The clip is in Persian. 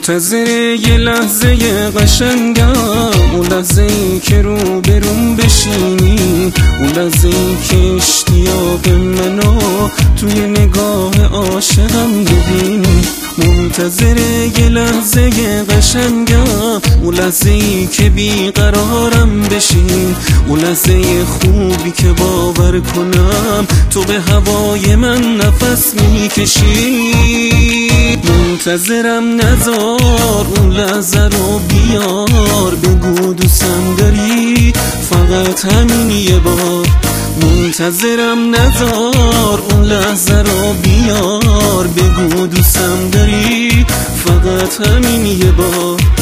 منتظر یه لحظه قشنگم، اون لحظه ای که رو بروم بشینی، اون لحظه ای که اشتیاق منو توی نگاه عاشقم ببینی. منتظر یه لحظه قشنگم، اون لحظه ای که بیقرارم بشین، اون لحظه خوبی که باور کنم تو به هوای من نفس میکشی. منتظرم نذار اون لحظه رو بیار، بگو دوستم داری فقط همین یه بار. منتظرم نذار اون لحظه رو بیار، بگو دوستم داری فقط همین یه بار.